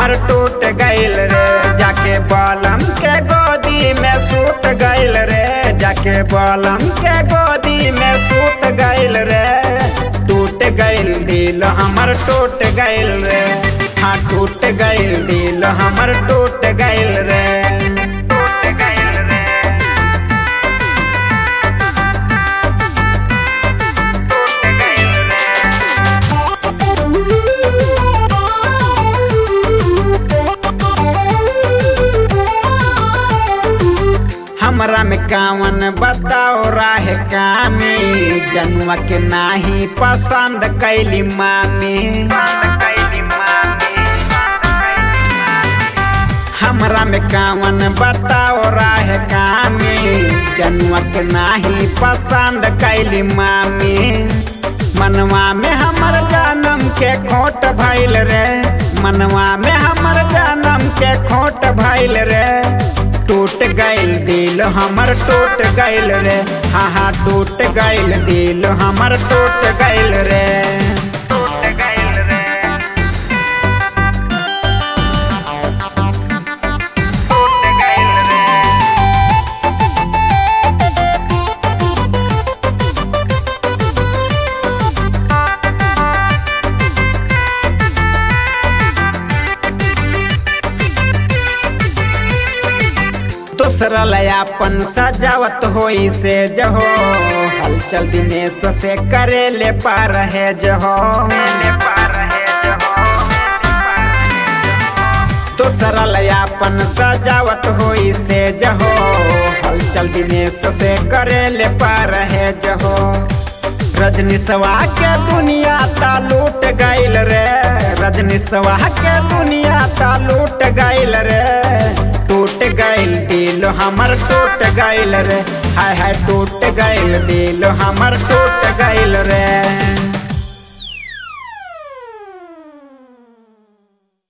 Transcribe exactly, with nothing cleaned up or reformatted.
हमर टूट गइल रे। जाके बलम के गोदी में सूत गइल रे। जाके बलम के गोदी में सूत गइल रे। टूट गइल दिल हमर टूट गइल रे। हाँ टूट गइल दिल हमर टूट गइल रे। टूट गइल रे। टूट गइल रे। हमरा में कावन बताओ राह कामी। जनुआ के नाही पसंद कैली मामी। हमरा में कावन बताओ राह कामी। जनुआ के नाही पसंद कैली मामी। मनवा में हमर जन्म के खोट भइल रे। मनवा में हमर जन्म के खोट भइल रे। टूट गइल दिल हमर टूट गइल रे। हाँ हाँ टूट गइल दिल हमर टूट गइल रे। टूट गइल रे। टूट गइल रे। दूसरा लयापन सजावत होई से जहो। हलचल दिनेश से करे ले पार है जहो। दूसरा लयापन सजावत होई से जहो। हलचल दिनेश से करे ले पार है जहो। रजनीशवा के दुनिया ता लूट गइल रे। रजनीशवा के दुनिया ता लूट गइल रे। टूट गइल दिल हमर टूट गइल रे। हाय हाय टूट गइल दिल हमर टूट गइल रे।